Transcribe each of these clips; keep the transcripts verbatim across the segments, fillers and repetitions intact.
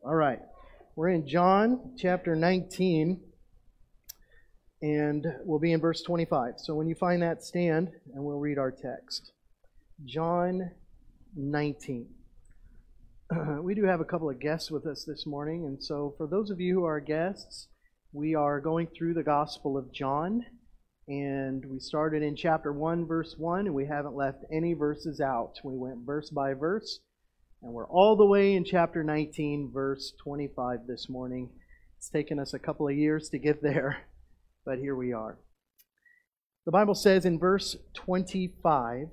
All right. We're in John chapter nineteen, and we'll be in verse twenty-five. So when you find that, stand, and we'll read our text. John nineteen. We do have a couple of guests with us this morning, and so for those of you who are guests, we are going through the Gospel of John, and we started in chapter one, verse one, and we haven't left any verses out. We went verse by verse, and we're all the way in chapter nineteen, verse twenty-five this morning. It's taken us a couple of years to get there, but here we are. The Bible says in verse twenty-five,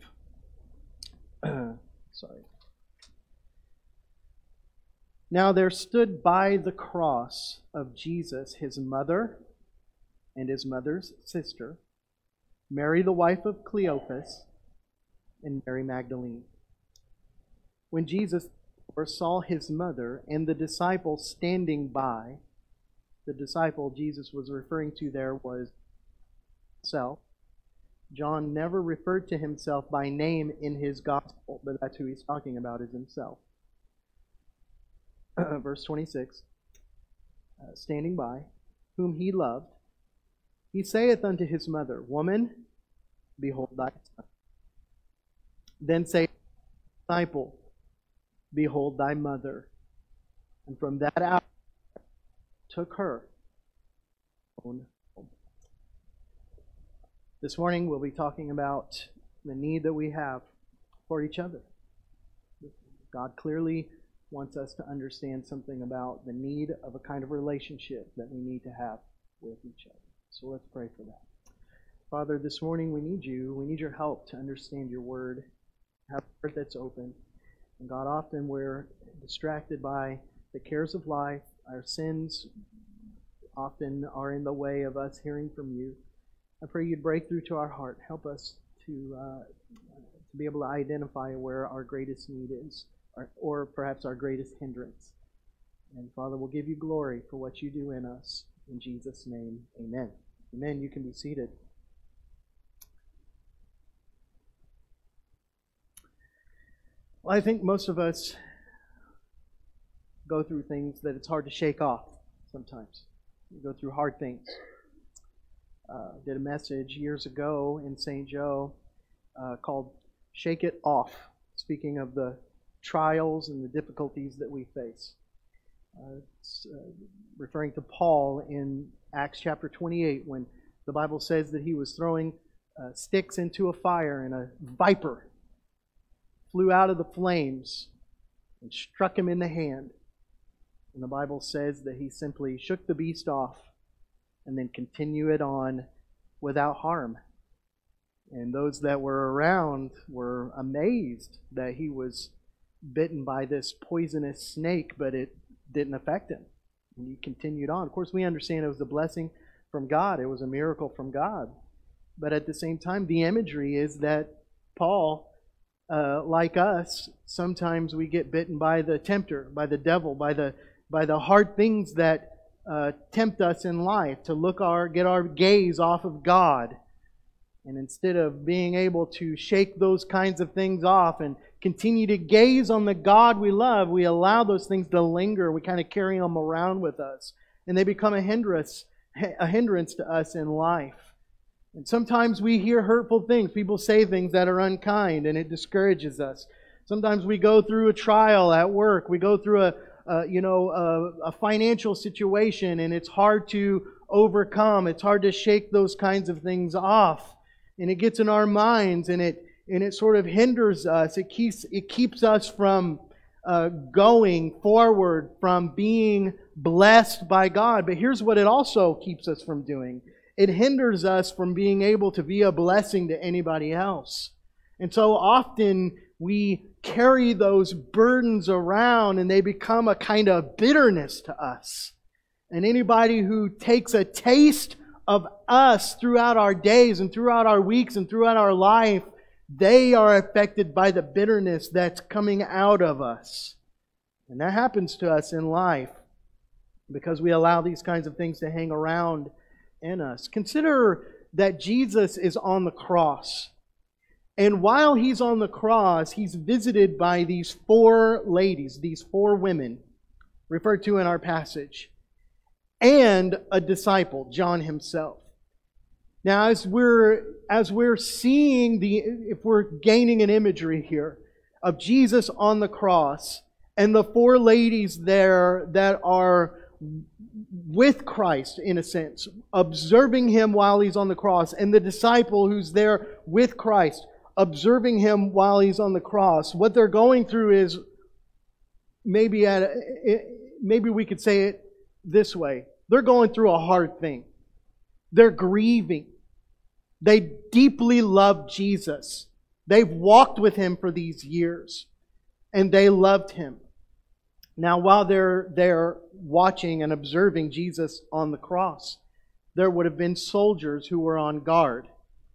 sorry. Now there stood by the cross of Jesus his mother and his mother's sister, Mary the wife of Cleophas, and Mary Magdalene. When Jesus saw his mother and the disciple standing by, the disciple Jesus was referring to there was himself. John never referred to himself by name in his gospel, but that's who he's talking about, is himself. Verse twenty-six, uh, standing by, whom he loved, he saith unto his mother, Woman, behold thy son. Then saith the disciple, Behold thy mother. And from that hour took her own home. This morning we'll be talking about the need that we have for each other. God clearly wants us to understand something about the need of a kind of relationship that we need to have with each other. So let's pray for that. Father, this morning we need you. We need your help to understand your word, have a heart that's open. And God, often we're distracted by the cares of life. Our sins often are in the way of us hearing from you. I pray you'd break through to our heart. Help us to, uh, to be able to identify where our greatest need is, or, or perhaps our greatest hindrance. And Father, we'll give you glory for what you do in us. In Jesus' name, amen. Amen. You can be seated. Well, I think most of us go through things that it's hard to shake off sometimes. We go through hard things. Uh, did a message years ago in Saint Joe uh, called Shake It Off, speaking of the trials and the difficulties that we face. Uh, it's, uh, referring to Paul in Acts chapter twenty-eight, when the Bible says that he was throwing uh, sticks into a fire and a viper flew out of the flames and struck him in the hand. And the Bible says that he simply shook the beast off and then continued it on without harm. And those that were around were amazed that he was bitten by this poisonous snake, but it didn't affect him. And he continued on. Of course, we understand it was a blessing from God. It was a miracle from God. But at the same time, the imagery is that Paul, uh, like us, sometimes we get bitten by the tempter, by the devil, by the by the hard things that uh, tempt us in life to look our get our gaze off of God. And instead of being able to shake those kinds of things off and continue to gaze on the God we love, we allow those things to linger. We kind of carry them around with us. And they become a hindrance, a hindrance to us in life. And sometimes we hear hurtful things. People say things that are unkind, and it discourages us. Sometimes we go through a trial at work. We go through a, a you know, a, a financial situation, and it's hard to overcome. It's hard to shake those kinds of things off. And it gets in our minds, and it and it sort of hinders us. It keeps it keeps us from uh, going forward, from being blessed by God. But here's what it also keeps us from doing. It hinders us from being able to be a blessing to anybody else. And so often we carry those burdens around, and they become a kind of bitterness to us. And anybody who takes a taste of us throughout our days and throughout our weeks and throughout our life, they are affected by the bitterness that's coming out of us. And that happens to us in life because we allow these kinds of things to hang around in us. Consider that Jesus is on the cross. And while He's on the cross, He's visited by these four ladies, these four women. referred to in our passage, and a disciple, John himself. Now, as we're as we're seeing the, if we're gaining an imagery here of Jesus on the cross and the four ladies there that are with Christ, in a sense, observing Him while He's on the cross, and the disciple who's there with Christ, observing Him while He's on the cross, what they're going through is maybe at a, maybe we could say it this way: they're going through a hard thing. They're grieving. They deeply love Jesus. They've walked with Him for these years, and they loved Him. Now, while they're they're watching and observing Jesus on the cross, there would have been soldiers who were on guard.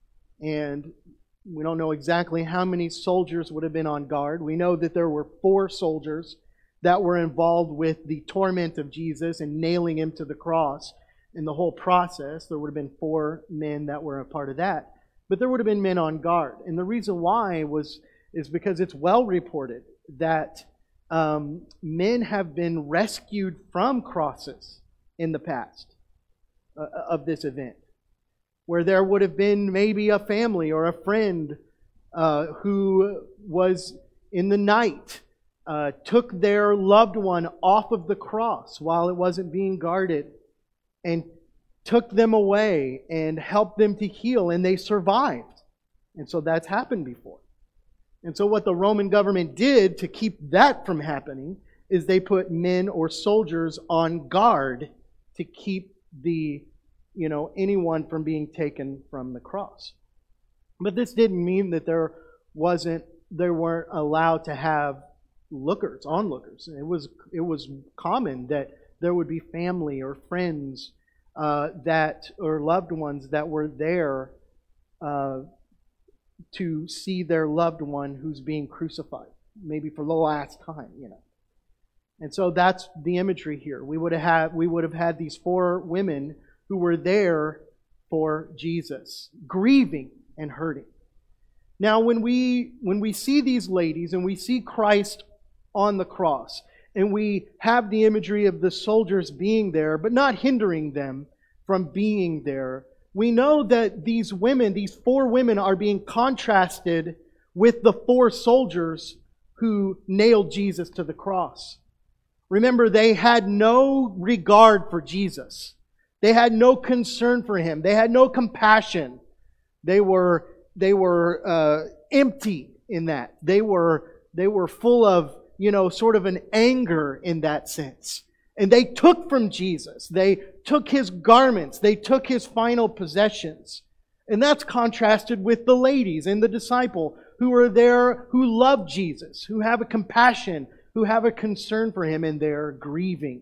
And we don't know exactly how many soldiers would have been on guard. We know that there were four soldiers that were involved with the torment of Jesus and nailing Him to the cross. In the whole process, there would have been four men that were a part of that. But there would have been men on guard. And the reason why was is because it's well reported that um, men have been rescued from crosses in the past uh, of this event, where there would have been maybe a family or a friend uh, who was in the night, uh, took their loved one off of the cross while it wasn't being guarded, and took them away and helped them to heal, and they survived. And so that's happened before. And so what the Roman government did to keep that from happening is they put men or soldiers on guard to keep the, you know, anyone from being taken from the cross. But this didn't mean that there wasn't, they weren't allowed to have lookers, onlookers. It was, it was common that there would be family or friends uh, that, or loved ones that were there uh, to see their loved one who's being crucified, maybe for the last time, you know. And so that's the imagery here. We would have had, we would have had these four women who were there for Jesus, grieving and hurting. Now, when we when we see these ladies and we see Christ on the cross, and we have the imagery of the soldiers being there, but not hindering them from being there, we know that these women, these four women, are being contrasted with the four soldiers who nailed Jesus to the cross. Remember, they had no regard for Jesus. They had no concern for Him. They had no compassion. They were they were uh, empty in that. They were they were full of, you know, sort of an anger in that sense. And they took from Jesus. They took His garments. They took His final possessions. And that's contrasted with the ladies and the disciple who are there, who love Jesus, who have a compassion, who have a concern for Him, and they're grieving.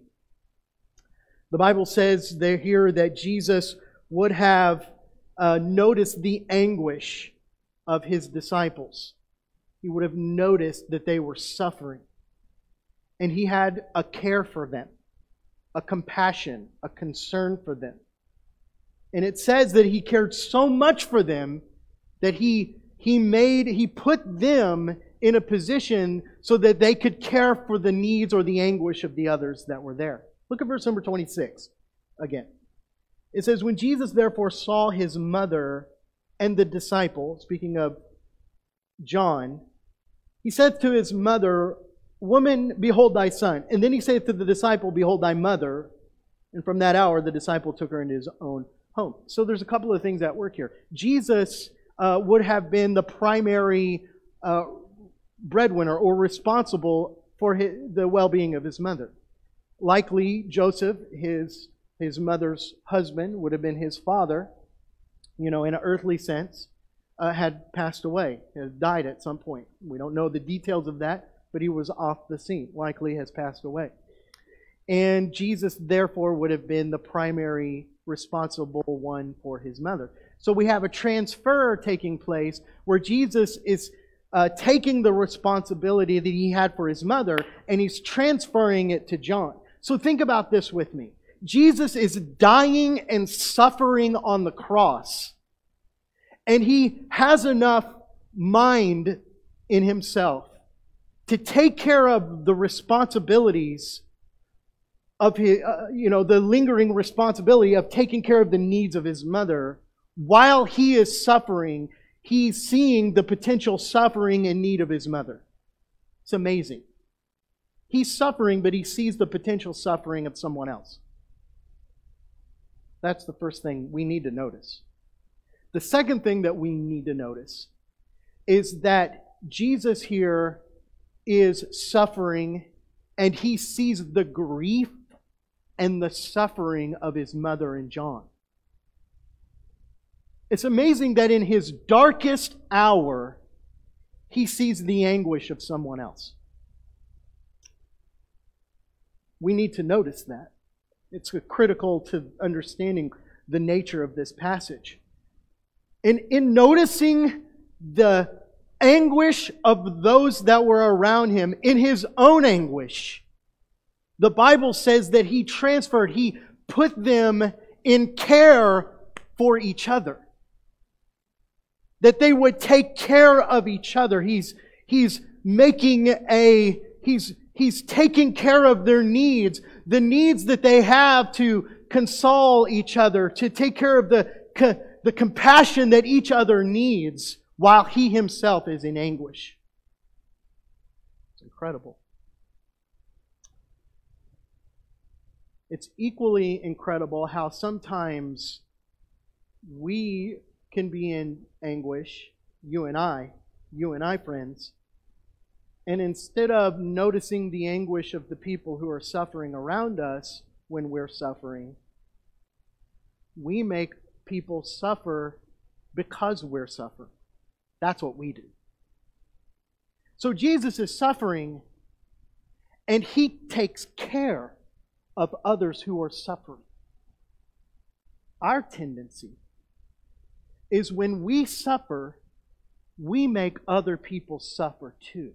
The Bible says there here that Jesus would have uh, noticed the anguish of His disciples. He would have noticed that they were suffering. And He had a care for them, a compassion, a concern for them. And it says that He cared so much for them that He He made, He put them in a position so that they could care for the needs or the anguish of the others that were there. Look at verse number twenty-six again. It says, "When Jesus therefore saw His mother and the disciple," speaking of John, He said to His mother, "Woman, behold thy son." And then He said to the disciple, "Behold thy mother." And from that hour, the disciple took her into his own home. So there's a couple of things at work here. Jesus uh, would have been the primary uh, breadwinner or responsible for his, the well-being of his mother. Likely, Joseph, his, his mother's husband, would have been his father, you know, in an earthly sense, uh, had passed away, had died at some point. We don't know the details of that, but he was off the scene, likely has passed away. And Jesus, therefore, would have been the primary responsible one for His mother. So we have a transfer taking place where Jesus is uh, taking the responsibility that He had for His mother, and He's transferring it to John. So think about this with me. Jesus is dying and suffering on the cross, and He has enough mind in Himself to take care of the responsibilities of his, uh, you know, the lingering responsibility of taking care of the needs of his mother, while he is suffering, he's seeing the potential suffering and need of his mother. It's amazing. He's suffering, but he sees the potential suffering of someone else. That's the first thing we need to notice. The second thing that we need to notice is that Jesus here is suffering, and he sees the grief and the suffering of his mother and John. It's amazing that in his darkest hour, he sees the anguish of someone else. We need to notice that. It's critical to understanding the nature of this passage. And in noticing the anguish of those that were around him, in his own anguish, the Bible says that he transferred, he put them in care for each other. That they would take care of each other. He's, he's making a, he's, he's taking care of their needs, the needs that they have to console each other, to take care of the, the compassion that each other needs, while he himself is in anguish. It's incredible. It's equally incredible how sometimes we can be in anguish, you and I, you and I, friends, and instead of noticing the anguish of the people who are suffering around us when we're suffering, we make people suffer because we're suffering. That's what we do. So Jesus is suffering, and he takes care of others who are suffering. Our tendency is when we suffer, we make other people suffer too.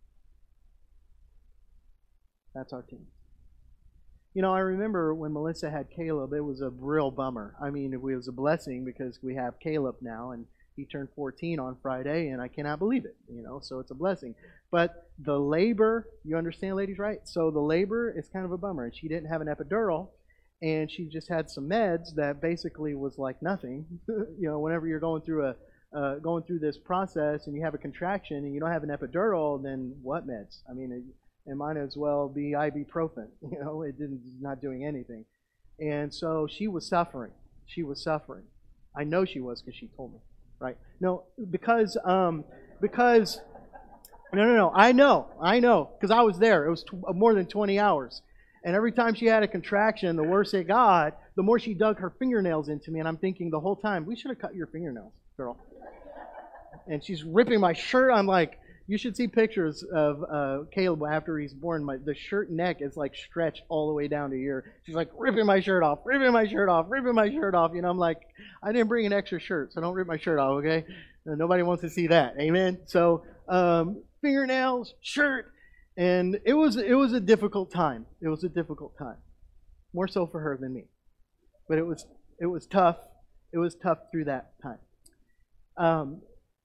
That's our tendency. You know, I remember when Melissa had Caleb, it was a real bummer. I mean, it was a blessing because we have Caleb now, and he turned fourteen on Friday, and I cannot believe it, you know, so it's a blessing. But the labor, you understand, ladies, right? So the labor is kind of a bummer. And she didn't have an epidural, and she just had some meds that basically was like nothing. You know, whenever you're going through a uh, going through this process and you have a contraction and you don't have an epidural, then what meds? I mean, it, it might as well be ibuprofen. You know, it didn't not doing anything. And so she was suffering. She was suffering. I know she was because she told me. Right? No, because um, because no, no, no. I know, I know, because I was there. It was t- more than twenty hours, and every time she had a contraction, the worse it got, the more she dug her fingernails into me. And I'm thinking the whole time, we should have cut your fingernails, girl. And she's ripping my shirt. I'm like, you should see pictures of uh, Caleb after he's born. My the shirt neck is like stretched all the way down to here. She's like ripping my shirt off, ripping my shirt off, ripping my shirt off. You know, I'm like, I didn't bring an extra shirt, so don't rip my shirt off, okay? Nobody wants to see that. Amen. So um, fingernails, shirt, and it was it was a difficult time. It was a difficult time, more so for her than me, but it was it was tough. It was tough through that time. Um,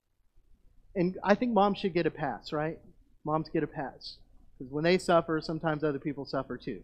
And I think moms should get a pass, right? Moms get a pass. Because when they suffer, sometimes other people suffer too.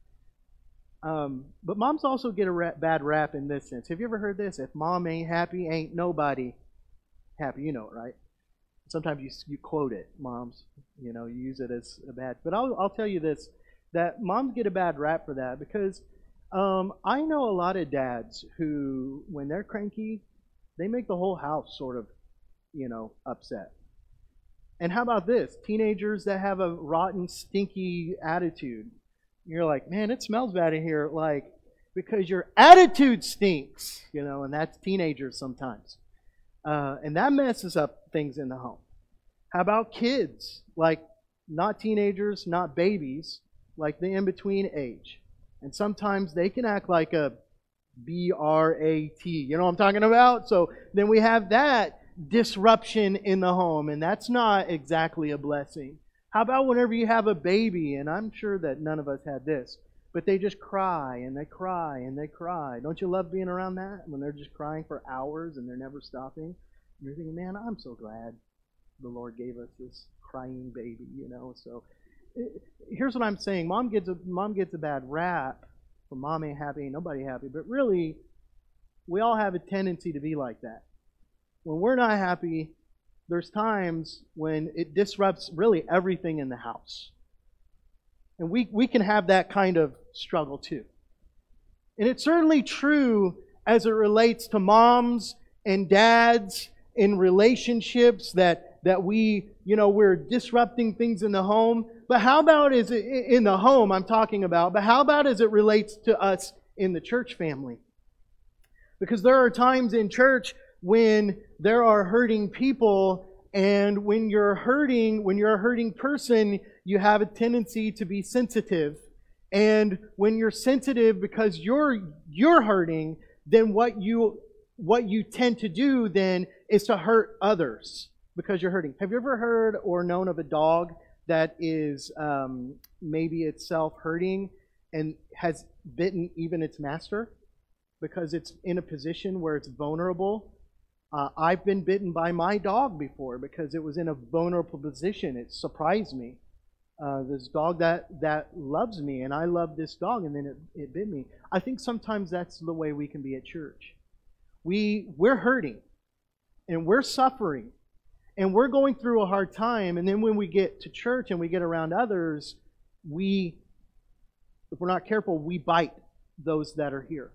Um, but moms also get a ra- bad rap in this sense. Have you ever heard this? If mom ain't happy, ain't nobody happy. You know it, right? Sometimes you you quote it, moms. You know, you use it as a bad. But I'll I'll tell you this, that moms get a bad rap for that because um, I know a lot of dads who, when they're cranky, they make the whole house sort of, you know, upset. And how about this? Teenagers that have a rotten, stinky attitude. You're like, man, it smells bad in here, like, because your attitude stinks, you know, and that's teenagers sometimes. Uh, and that messes up things in the home. How about kids? Like, not teenagers, not babies, like the in-between age. And sometimes they can act like a B R A T. You know what I'm talking about? So then we have that disruption in the home, and that's not exactly a blessing. How about whenever you have a baby, and I'm sure that none of us had this, but they just cry and they cry and they cry. Don't you love being around that when they're just crying for hours and they're never stopping? And you're thinking, man, I'm so glad the Lord gave us this crying baby, you know. So here's what I'm saying. Mom gets a mom gets a bad rap for mom ain't happy, ain't nobody happy. But really, we all have a tendency to be like that. When we're not happy, there's times when it disrupts really everything in the house. And we, we can have that kind of struggle too. And it's certainly true as it relates to moms and dads in relationships that, that we, you know, we're disrupting things in the home. But how about is it in the home I'm talking about, but how about as it relates to us in the church family? Because there are times in church when there are hurting people, and when you're hurting, when you're a hurting person, you have a tendency to be sensitive. And when you're sensitive because you're you're hurting, then what you what you tend to do then is to hurt others because you're hurting. Have you ever heard or known of a dog that is um, maybe itself hurting and has bitten even its master because it's in a position where it's vulnerable? Uh, I've been bitten by my dog before because it was in a vulnerable position. It surprised me. Uh, this dog that, that loves me, and I love this dog, and then it, it bit me. I think sometimes that's the way we can be at church. We, we're hurting, and we're suffering, and we're going through a hard time, and then when we get to church and we get around others, we, if we're not careful, we bite those that are here.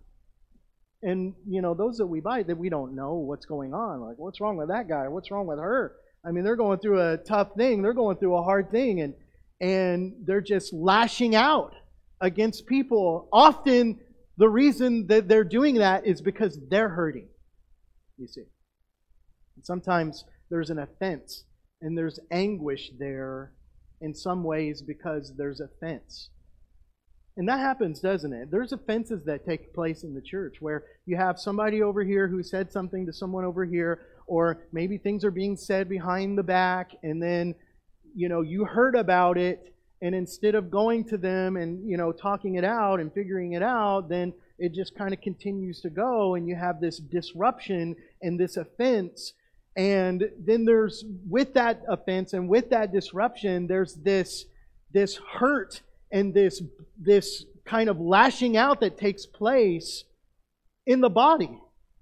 And, you know, those that we bite, that we don't know what's going on. Like, what's wrong with that guy? What's wrong with her? I mean, they're going through a tough thing. They're going through a hard thing. And, and they're just lashing out against people. Often, the reason that they're doing that is because they're hurting, you see. And sometimes there's an offense. And there's anguish there in some ways because there's offense. And that happens, doesn't it? There's offenses that take place in the church where you have somebody over here who said something to someone over here, or maybe things are being said behind the back, and then, you know, you heard about it, and instead of going to them and, you know, talking it out and figuring it out, then it just kind of continues to go, and you have this disruption and this offense. And then there's, with that offense and with that disruption, there's this, this hurt and this, this kind of lashing out that takes place in the body.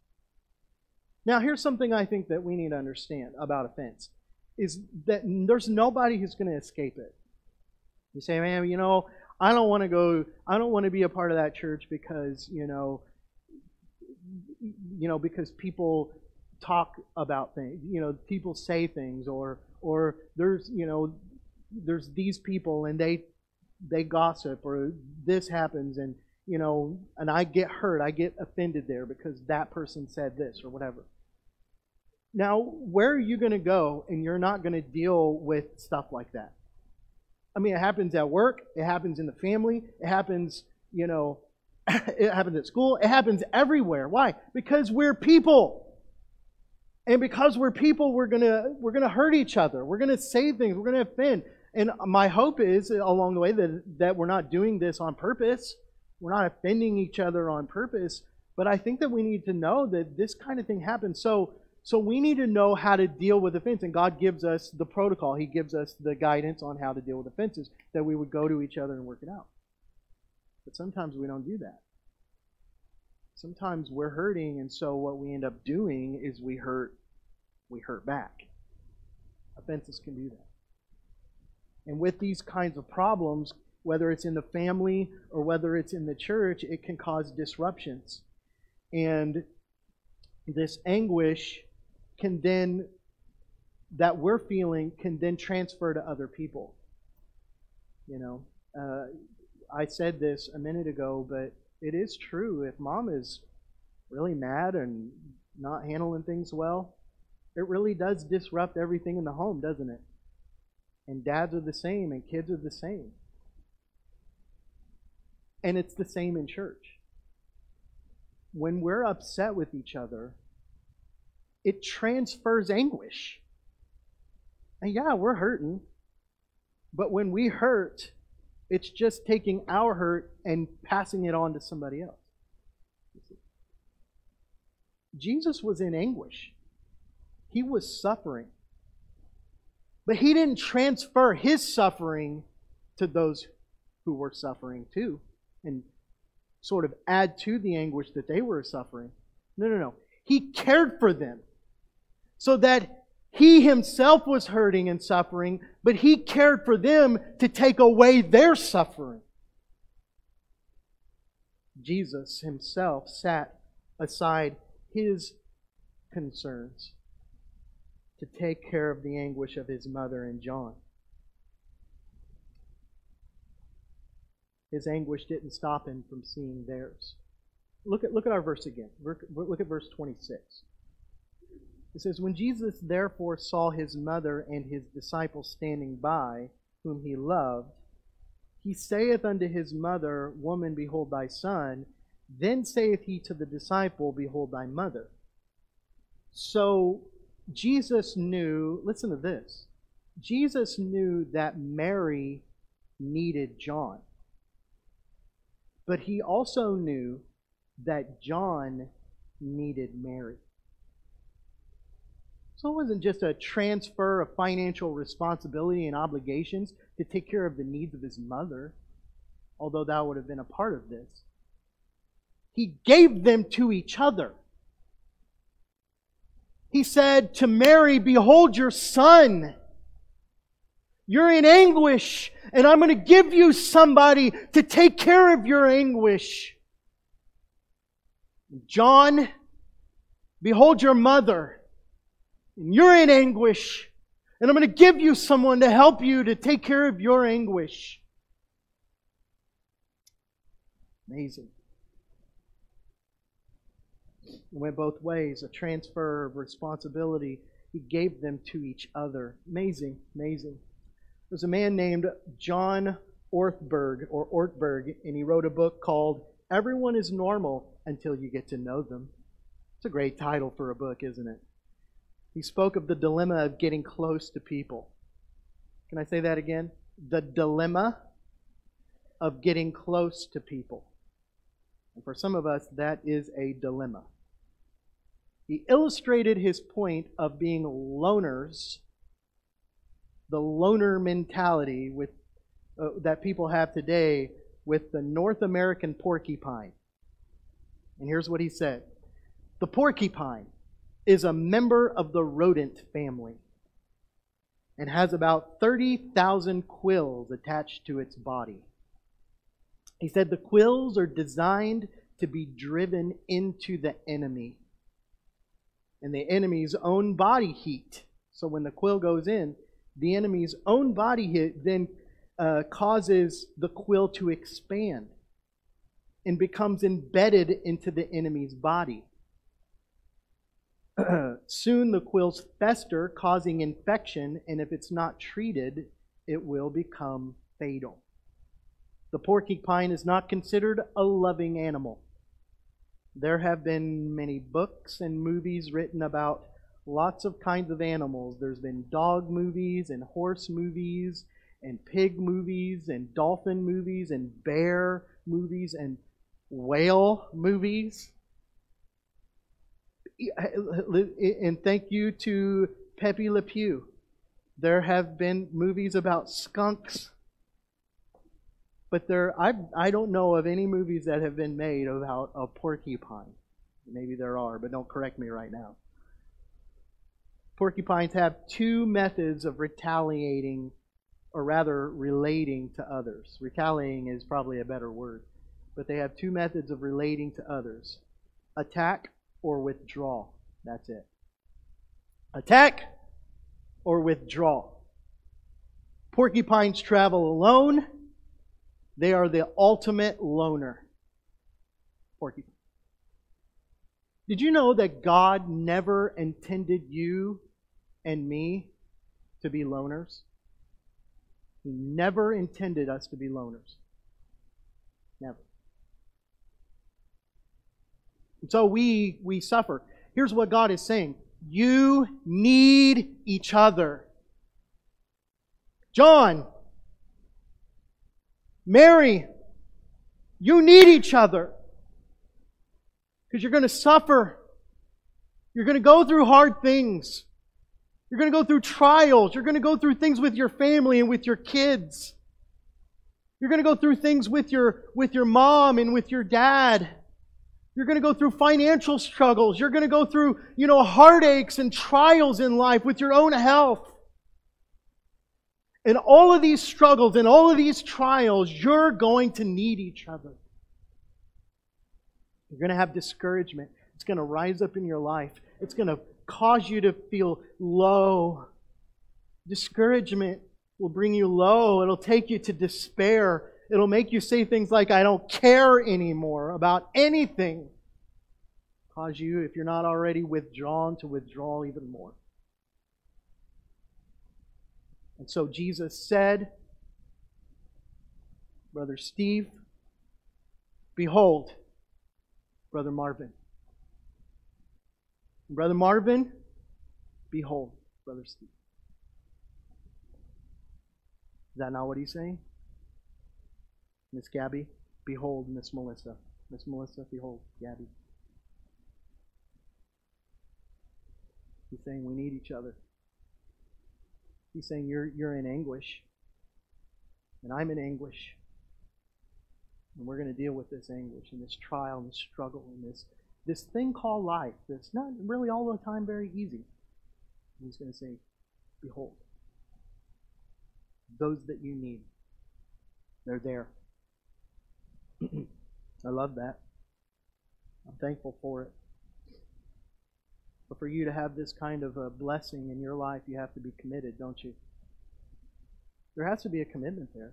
Now, here's something I think that we need to understand about offense, is that there's nobody who's going to escape it. You say, man, you know, I don't want to go, I don't want to be a part of that church because, you know, you know, because people talk about things, you know, people say things, or, or there's, you know, there's these people and they, they gossip, or this happens, and, you know, and I get hurt, I get offended there because that person said this or whatever. Now, where are you going to go and you're not going to deal with stuff like that? I mean, it happens at work, it happens in the family, it happens, you know, it happens at school, it happens everywhere. Why? Because we're people. And because we're people, we're gonna we're gonna hurt each other. We're gonna say things, we're gonna offend. And my hope is, along the way, that, that we're not doing this on purpose. We're not offending each other on purpose. But I think that we need to know that this kind of thing happens. So, so we need to know how to deal with offense. And God gives us the protocol. He gives us the guidance on how to deal with offenses, that we would go to each other and work it out. But sometimes we don't do that. Sometimes we're hurting, and so what we end up doing is we hurt, we hurt back. Offenses can do that. And with these kinds of problems, whether it's in the family or whether it's in the church, it can cause disruptions. And this anguish can then, that we're feeling, can then transfer to other people. You know, uh, I said this a minute ago, but it is true. If mom is really mad and not handling things well, it really does disrupt everything in the home, doesn't it? And dads are the same, and kids are the same. And it's the same in church. When we're upset with each other, it transfers anguish. And yeah, we're hurting. But when we hurt, it's just taking our hurt and passing it on to somebody else. Jesus was in anguish. He was suffering. But He didn't transfer His suffering to those who were suffering too, and sort of add to the anguish that they were suffering. No, no, no. He cared for them so that He Himself was hurting and suffering, but He cared for them to take away their suffering. Jesus Himself sat aside His concerns to take care of the anguish of His mother and John. His anguish didn't stop Him from seeing theirs. Look at, look at our verse again. Look at verse twenty-six. It says, "When Jesus therefore saw His mother and His disciples standing by, whom He loved, He saith unto His mother, Woman, behold thy son. Then saith He to the disciple, Behold thy mother." So Jesus knew, listen to this, Jesus knew that Mary needed John. But He also knew that John needed Mary. So it wasn't just a transfer of financial responsibility and obligations to take care of the needs of His mother, although that would have been a part of this. He gave them to each other. He said to Mary, "Behold your son. You're in anguish, and I'm going to give you somebody to take care of your anguish. John, behold your mother. And you're in anguish, and I'm going to give you someone to help you to take care of your anguish." Amazing. It went both ways, a transfer of responsibility. He gave them to each other. Amazing, amazing. There's a man named John Ortberg, or Ortberg, and he wrote a book called Everyone is Normal Until You Get to Know Them. It's a great title for a book, isn't it? He spoke of the dilemma of getting close to people. Can I say that again? The dilemma of getting close to people. And for some of us, that is a dilemma. He illustrated his point of being loners, the loner mentality with uh, that people have today, with the North American porcupine. And here's what he said. The porcupine is a member of the rodent family and has about thirty thousand quills attached to its body. He said the quills are designed to be driven into the enemy and the enemy's own body heat. So when the quill goes in, the enemy's own body heat then uh, causes the quill to expand and becomes embedded into the enemy's body. Soon the quills fester, causing infection, and if it's not treated, it will become fatal. The porcupine is not considered a loving animal. There have been many books and movies written about lots of kinds of animals. There's been dog movies and horse movies and pig movies and dolphin movies and bear movies and whale movies. And thank you to Pepe Le Pew. There have been movies about skunks, but there I I don't know of any movies that have been made about a porcupine. Maybe there are, but don't correct me right now. Porcupines have two methods of retaliating, or rather relating to others. Retaliating is probably a better word, but they have two methods of relating to others: attack or withdraw. That's it. Attack or withdraw. Porcupines travel alone. They are the ultimate loner. Porcupine. Did you know that God never intended you and me to be loners? He never intended us to be loners. Never. And so we, we suffer. Here's what God is saying. You need each other. John, Mary, you need each other. Because you're going to suffer. You're going to go through hard things. You're going to go through trials. You're going to go through things with your family and with your kids. You're going to go through things with your, with your mom and with your dad. You're going to go through financial struggles. You're going to go through, you know, heartaches and trials in life with your own health. In all of these struggles and all of these trials, you're going to need each other. You're going to have discouragement. It's going to rise up in your life. It's going to cause you to feel low. Discouragement will bring you low. It'll take you to despair. It'll make you say things like, I don't care anymore about anything. Cause you, if you're not already withdrawn, to withdraw even more. And so Jesus said, Brother Steve, behold, Brother Marvin. Brother Marvin, behold, Brother Steve. Is that not what he's saying? Miss Gabby, behold, Miss Melissa. Miss Melissa, behold, Gabby. He's saying we need each other. He's saying you're, you're in anguish. And I'm in anguish. And we're going to deal with this anguish and this trial and this struggle and this, this thing called life that's not really all the time very easy. And he's going to say, behold, those that you need, they're there. I love that. I'm thankful for it. But for you to have this kind of a blessing in your life, you have to be committed, don't you? There has to be a commitment there.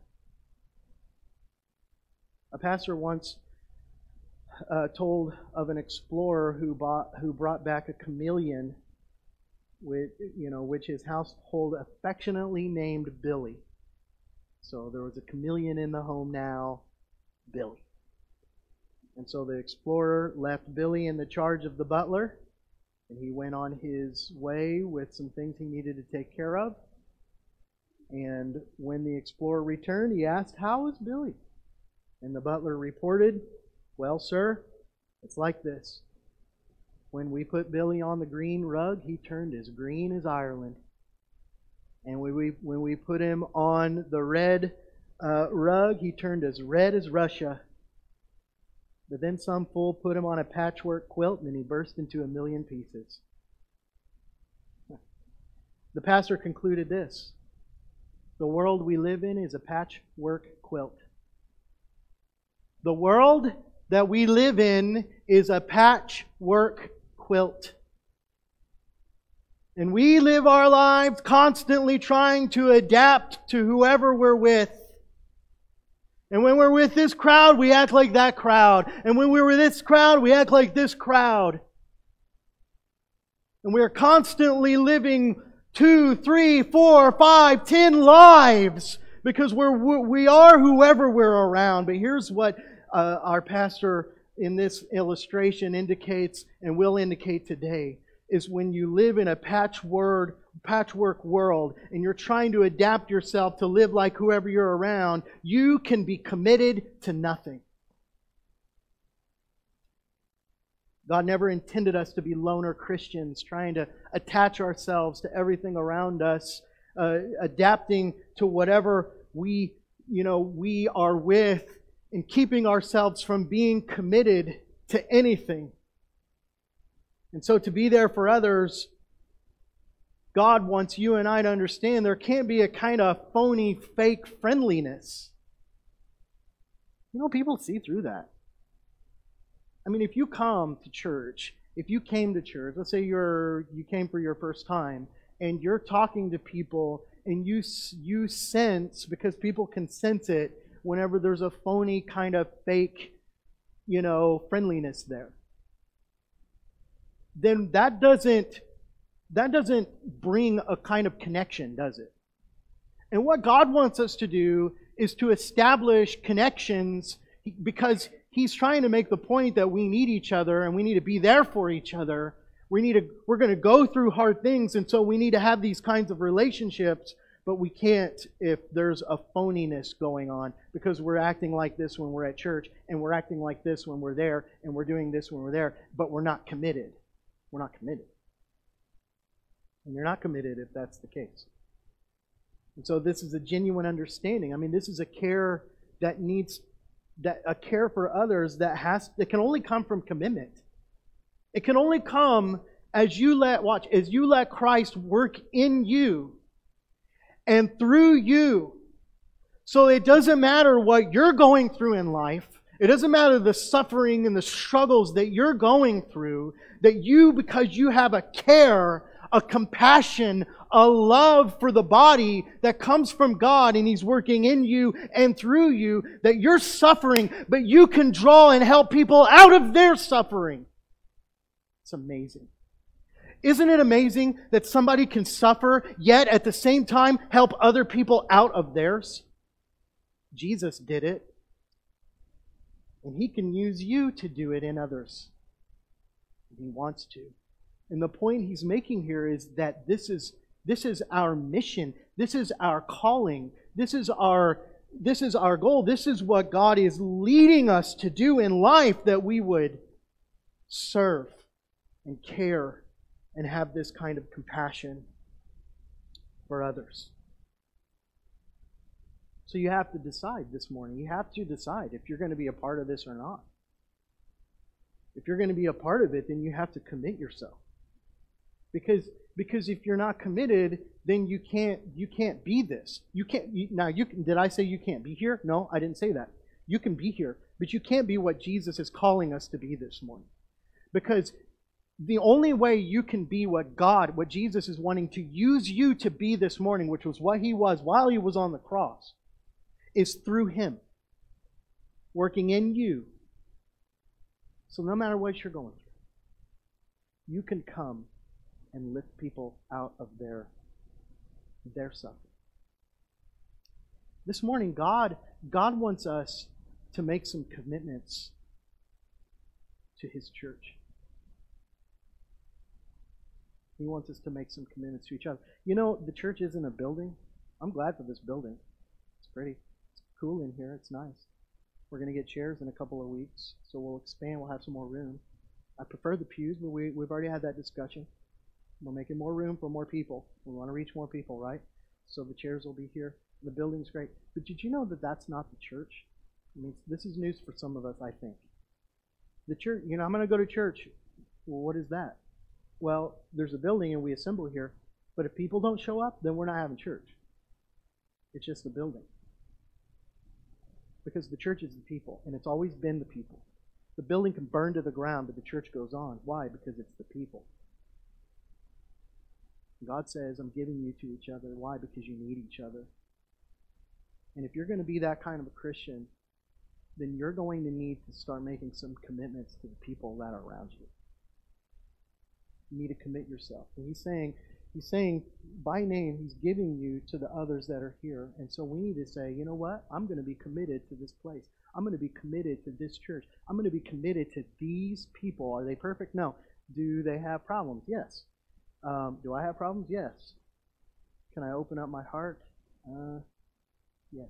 A pastor once uh, told of an explorer who bought, who brought back a chameleon, with, you know, which his household affectionately named Billy. So there was a chameleon in the home now, Billy. And so the explorer left Billy in the charge of the butler, and he went on his way with some things he needed to take care of. And when the explorer returned, he asked, "How is Billy?" And the butler reported, "Well, sir, it's like this. When we put Billy on the green rug, he turned as green as Ireland. And when we, when we put him on the red uh, rug, he turned as red as Russia. But then some fool put him on a patchwork quilt and he burst into a million pieces." The pastor concluded this: the world we live in is a patchwork quilt. The world that we live in is a patchwork quilt. And we live our lives constantly trying to adapt to whoever we're with. And when we're with this crowd, we act like that crowd. And when we're with this crowd, we act like this crowd. And we're constantly living two, three, four, five, ten lives because we're we are whoever we're around. But here's what uh, our pastor in this illustration indicates and will indicate today: is when you live in a patchwork patchwork world and you're trying to adapt yourself to live like whoever you're around, you can be committed to nothing. God never intended us to be loner Christians trying to attach ourselves to everything around us, uh, adapting to whatever we, you know, we are with, and keeping ourselves from being committed to anything. And so to be there for others, God wants you and I to understand there can't be a kind of phony, fake friendliness. You know, people see through that. I mean, if you come to church, if you came to church, let's say you're you came for your first time, and you're talking to people, and you you sense, because people can sense it, whenever there's a phony kind of fake, you know, friendliness there, then that doesn't that doesn't bring a kind of connection, does it? And what God wants us to do is to establish connections, because He's trying to make the point that we need each other and we need to be there for each other. We need to, we're going to go through hard things, and so we need to have these kinds of relationships, but we can't if there's a phoniness going on, because we're acting like this when we're at church, and we're acting like this when we're there, and we're doing this when we're there, but we're not committed. We're not committed. And you're not committed if that's the case. And so this is a genuine understanding. I mean, this is a care that needs that a care for others that has that can only come from commitment. It can only come as you let watch as you let Christ work in you and through you. So it doesn't matter what you're going through in life. It doesn't matter the suffering and the struggles that you're going through, that you, because you have a care, a compassion, a love for the body that comes from God and He's working in you and through you, that you're suffering, but you can draw and help people out of their suffering. It's amazing. Isn't it amazing that somebody can suffer, yet at the same time help other people out of theirs? Jesus did it. And He can use you to do it in others. He wants to. And the point He's making here is that this is this is our mission. This is our calling. This is our this is our goal. This is what God is leading us to do in life, that we would serve and care and have this kind of compassion for others. So you have to decide this morning. You have to decide if you're going to be a part of this or not. If you're going to be a part of it, then you have to commit yourself. Because because if you're not committed, then you can't you can't be this. You can't you, now you can, did I say you can't be here? No, I didn't say that. You can be here, but you can't be what Jesus is calling us to be this morning. Because the only way you can be what God, what Jesus is wanting to use you to be this morning, which was what He was while He was on the cross, is through Him working in you. So no matter what you're going through, you can come and lift people out of their, their suffering. This morning, God, God wants us to make some commitments to His church. He wants us to make some commitments to each other. You know, the church isn't a building. I'm glad for this building. It's pretty. It's cool in here. It's nice. We're going to get chairs in a couple of weeks, so we'll expand. We'll have some more room. I prefer the pews, but we, we've already had that discussion. We're making more room for more people. We want to reach more people, right? So the chairs will be here. The building's great. But did you know that that's not the church? I mean, this is news for some of us, I think. The church, you know, I'm going to go to church. Well, what is that? Well, there's a building and we assemble here, but if people don't show up, then we're not having church. It's just a building. Because the church is the people, and it's always been the people. The building can burn to the ground, but the church goes on. Why? Because it's the people. God says, I'm giving you to each other. Why? Because you need each other. And if you're going to be that kind of a Christian, then you're going to need to start making some commitments to the people that are around you. You need to commit yourself. And he's saying, he's saying by name, He's giving you to the others that are here. And so we need to say, you know what? I'm going to be committed to this place. I'm going to be committed to this church. I'm going to be committed to these people. Are they perfect? No. Do they have problems? Yes. Um, do I have problems? Yes. Can I open up my heart? Uh, yes.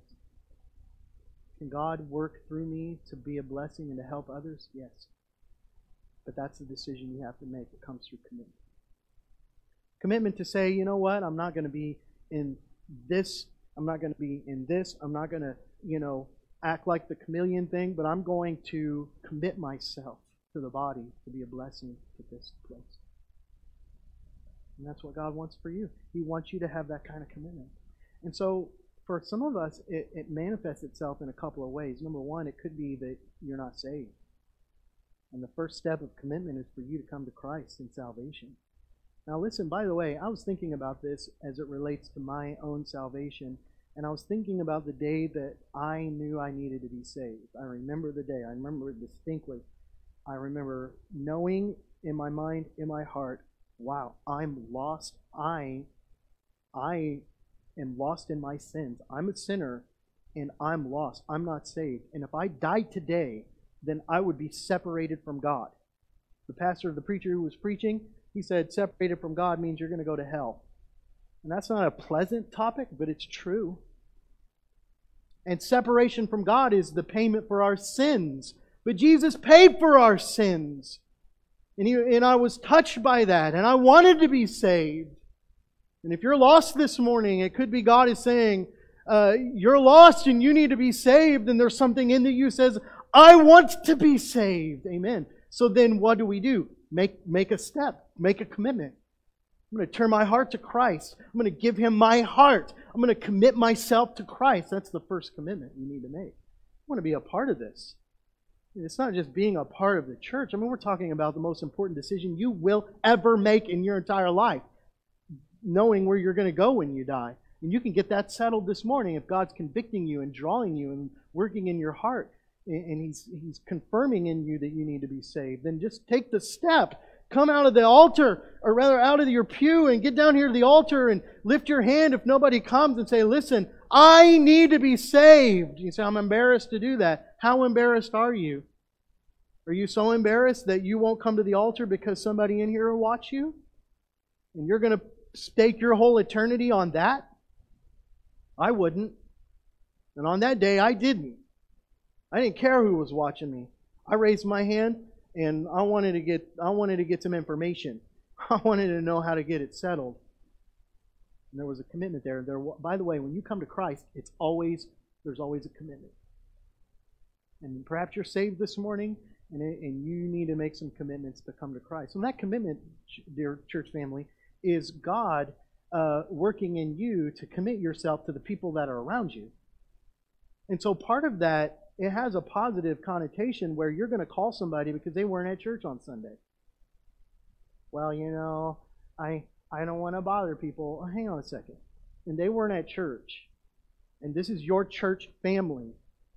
Can God work through me to be a blessing and to help others? Yes. But that's the decision you have to make. It comes through commitment. Commitment to say, you know what, I'm not going to be in this, I'm not going to be in this, I'm not going to, you know, act like the chameleon thing, but I'm going to commit myself to the body to be a blessing to this place. And that's what God wants for you. He wants you to have that kind of commitment. And so for some of us, it, it manifests itself in a couple of ways. Number one, it could be that you're not saved. And the first step of commitment is for you to come to Christ in salvation. Now listen, by the way, I was thinking about this as it relates to my own salvation, and I was thinking about the day that I knew I needed to be saved. I remember the day. I remember it distinctly. I remember knowing in my mind, in my heart, wow, I'm lost. I, I am lost in my sins. I'm a sinner, and I'm lost. I'm not saved. And if I died today, then I would be separated from God. The pastor, the preacher who was preaching, he said, separated from God means you're going to go to hell. And that's not a pleasant topic, but it's true. And separation from God is the payment for our sins. But Jesus paid for our sins. And, he, and I was touched by that. And I wanted to be saved. And if you're lost this morning, it could be God is saying, uh, you're lost and you need to be saved, and there's something in you says, I want to be saved. Amen. So then what do we do? Make, make a step. Make a commitment. I'm going to turn my heart to Christ. I'm going to give Him my heart. I'm going to commit myself to Christ. That's the first commitment you need to make. I want to be a part of this. It's not just being a part of the church. I mean, we're talking about the most important decision you will ever make in your entire life. Knowing where you're going to go when you die. And you can get that settled this morning if God's convicting you and drawing you and working in your heart. And He's, He's confirming in you that you need to be saved. Then just take the step. Come out of the altar, or rather out of your pew, and get down here to the altar and lift your hand if nobody comes and say, listen, I need to be saved. You say, I'm embarrassed to do that. How embarrassed are you? Are you so embarrassed that you won't come to the altar because somebody in here will watch you? And you're going to stake your whole eternity on that? I wouldn't. And on that day, I didn't. I didn't care who was watching me. I raised my hand. And I wanted to get I wanted to get some information. I wanted to know how to get it settled. And there was a commitment there. There, by the way, when you come to Christ, it's always there's always a commitment. And perhaps you're saved this morning, and and you need to make some commitments to come to Christ. And that commitment, dear church family, is God uh, working in you to commit yourself to the people that are around you. And so part of that, it has a positive connotation where you're going to call somebody because they weren't at church on Sunday. Well, you know, I I don't want to bother people. Oh, hang on a second. And they weren't at church. And this is your church family.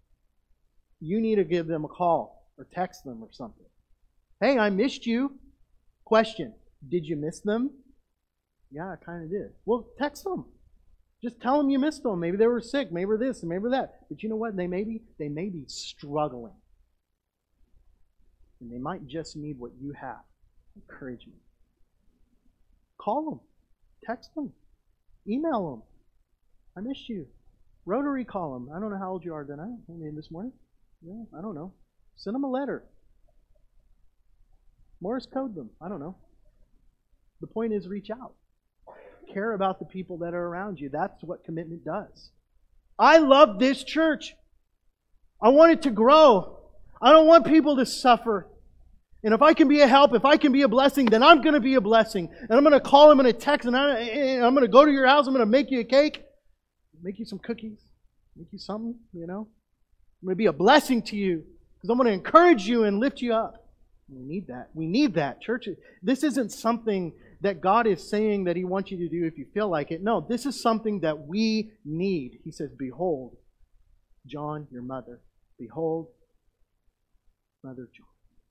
You need to give them a call or text them or something. Hey, I missed you. Question, did you miss them? Yeah, I kind of did. Well, text them. Just tell them you missed them. Maybe they were sick. Maybe this and maybe that. But you know what? They may be, they may be struggling. And they might just need what you have. Encouragement. Call them. Text them. Email them. I missed you. Rotary call them. I don't know how old you are tonight. I mean, this morning. Yeah, I don't know. Send them a letter. Morse code them. I don't know. The point is reach out. Care about the people that are around you. That's what commitment does. I love this church. I want it to grow. I don't want people to suffer. And if I can be a help, if I can be a blessing, then I'm going to be a blessing. And I'm going to call, I'm going to text, and I'm going to go to your house. I'm going to make you a cake, make you some cookies, make you something, you know. I'm going to be a blessing to you because I'm going to encourage you and lift you up. We need that. We need that. Church, this isn't something that God is saying that He wants you to do if you feel like it. No, this is something that we need. He says, behold, John, your mother. Behold, Mother John.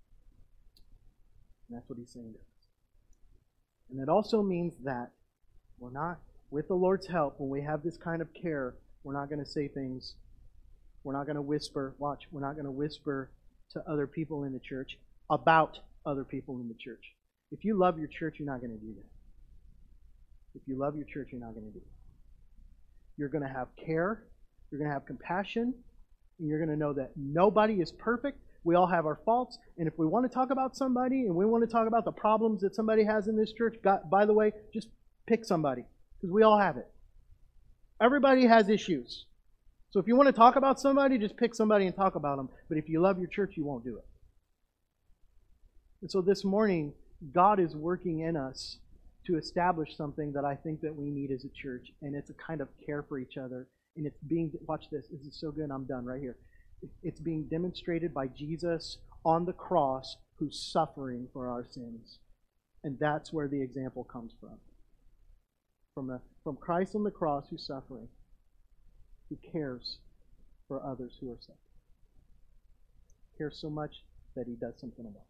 And that's what He's saying to us. And it also means that we're not, with the Lord's help, when we have this kind of care, we're not going to say things. We're not going to whisper. Watch, we're not going to whisper to other people in the church about other people in the church. If you love your church, you're not going to do that. If you love your church, you're not going to do that. You're going to have care. You're going to have compassion. And you're going to know that nobody is perfect. We all have our faults. And if we want to talk about somebody and we want to talk about the problems that somebody has in this church, God, by the way, just pick somebody. Because we all have it. Everybody has issues. So if you want to talk about somebody, just pick somebody and talk about them. But if you love your church, you won't do it. And so this morning, God is working in us to establish something that I think that we need as a church, and it's a kind of care for each other. And it's being, watch this, this is so good, I'm done right here. It's being demonstrated by Jesus on the cross who's suffering for our sins. And that's where the example comes from. From, the, from Christ on the cross who's suffering, who cares for others who are suffering. Cares so much that He does something about it.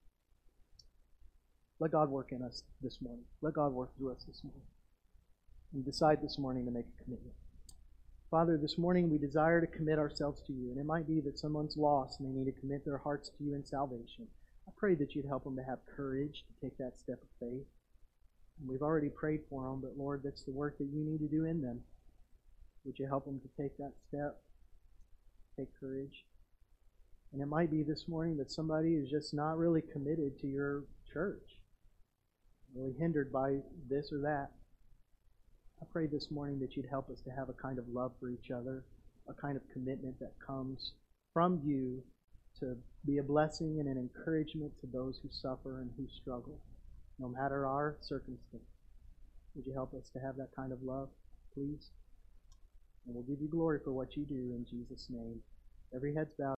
Let God work in us this morning. Let God work through us this morning. We decide this morning to make a commitment. Father, this morning we desire to commit ourselves to You. And it might be that someone's lost and they need to commit their hearts to You in salvation. I pray that You'd help them to have courage to take that step of faith. And we've already prayed for them, but Lord, that's the work that You need to do in them. Would You help them to take that step? Take courage. And it might be this morning that somebody is just not really committed to Your church. Really hindered by this or that. I pray this morning that you'd help us to have a kind of love for each other, a kind of commitment that comes from you to be a blessing and an encouragement to those who suffer and who struggle, no matter our circumstance. Would you help us to have that kind of love, please? And we'll give you glory for what you do in Jesus' name. Every head's bowed.